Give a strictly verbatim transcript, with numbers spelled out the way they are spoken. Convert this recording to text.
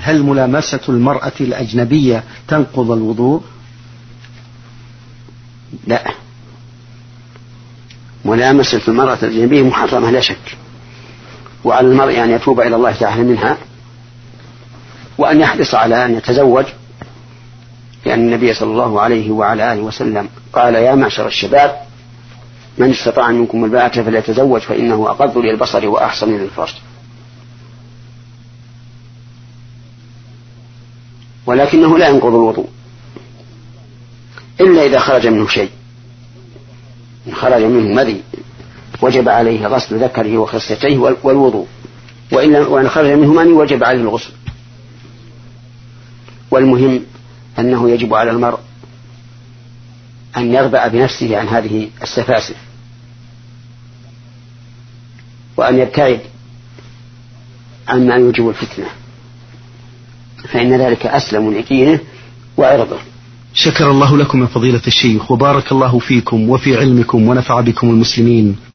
هل ملامسة المرأة الأجنبية تنقض الوضوء؟ لا، ملامسة المرأة الأجنبية محرمة لا شك، وعلى المرء أن يتوب إلى الله تعالى منها وأن يحرص على أن يتزوج، لأن النبي صلى الله عليه وعلى آله وسلم قال: يا معشر الشباب من استطاع منكم الباءة فليتزوج فإنه أغض للبصر وأحسن للفرج. ولكنه لا ينقض الوضوء إلا إذا خرج منه شيء، إن خرج منه مذي وجب عليه غسل ذكره وخصيتيه والوضوء، وإن خرج منه مني وجب عليه الغسل. والمهم أنه يجب على المرء أن يغبأ بنفسه عن هذه السفاسف، وأن يبتعد عما يوجب الفتنة، فإن ذلك أسلم لدينه وعرضه. شكر الله لكم يا فضيلة الشيخ، وبارك الله فيكم وفي علمكم ونفع بكم المسلمين.